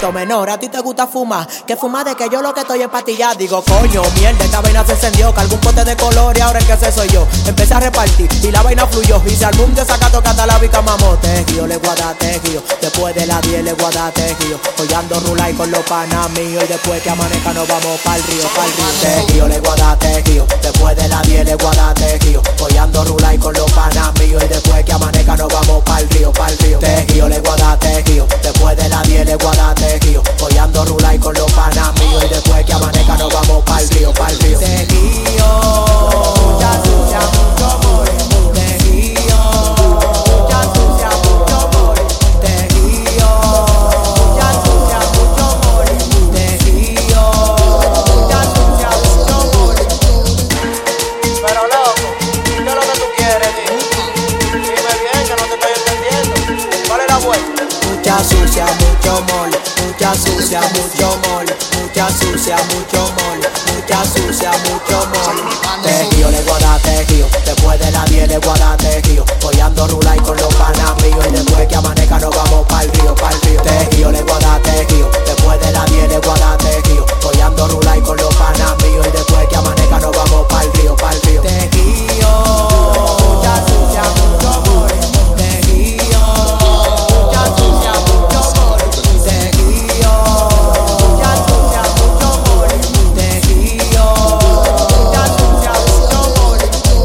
adulto menor, a ti te gusta fumar, que fuma de que yo lo que estoy es patillar. Digo, coño, mierda, esta vaina se encendió, que algún pote de color y ahora el que sé soy yo. Empecé a repartir y la vaina fluyó, y se armó un desacato que hasta la bica mamó. Tejido, le guada tejido, después de las 10 le guada tejido. Hoy ando rulay con los panas míos, y después que amanezca nos vamos pa'l río, pa'l río. Tejido, le guada tejido, después de las 10 le guada tejido. Hoy ando rulay con los panas míos, y después que amanezca nos vamos pa'l río, pa'l río. Tejido, le guada tejido, después de las 10 le guada tejido. Hoy ando rulay con los panas míos, y después que amanezca nos vamos pa'l río, pa'l río. Tejido, mucha sucia, mucho amor. Tejido, mucha sucia, mucho amor. Tejido, mucha sucia, mucho amor. Tejido, mucha sucia, mucho amor. Pero loco, ¿qué es lo que tú quieres, tío? Dime bien que no te estoy entendiendo. ¿Cuál es la vuelta? Mucha sucia, mucho mole, mucha sucia, mucho mole, mucha sucia, mucho mole, mucha sucia, mucho mole. Tejido, le guada tejido, después de las 10 le guada tejido. Hoy ando rulay con los panas míos, y después que amanezca nos vamos pa'l río, pa'l río. Tejido, le guada tejido, después de las 10 le guada tejido. Hoy ando rulay con los panas míos, y después que amanezca nos vamos pa'l río, pa'l río. Tejido, mucha sucia, mucho amor. Tejido, mucha sucia, mucho amor. Tejido, mucha sucia, mucho amor. Tejido, mucha sucia, mucho amor.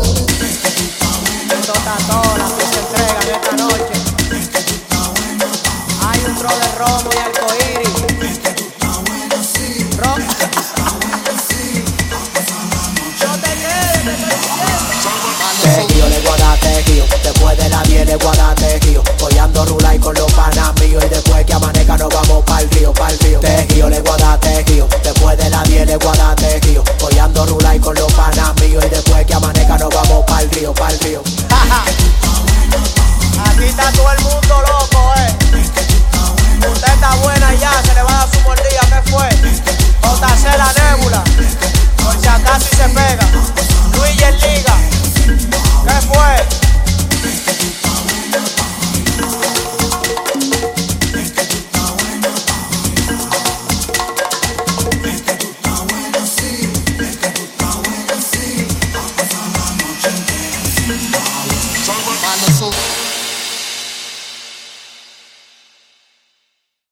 Esto está todo, las que se entregan esta noche. Hay un tro de romo y arcoíris. Tejido, le guada tejido, después de las 10 le guada tejido. Hoy ando rulay con los panas míos, y después que amanezca nos vamos pa'l río, pa'l río. Tejido, le guada tejido, después de las 10 le guada tejido. Hoy ando rulay con los panas míos, y después que amanezca nos vamos pa'l río, pa'l río. Aquí está todo el mundo loco, Usted está buena ya, se le va a dar su mordida, ¿qué fue? JC la nébula, por si acaso y se pega.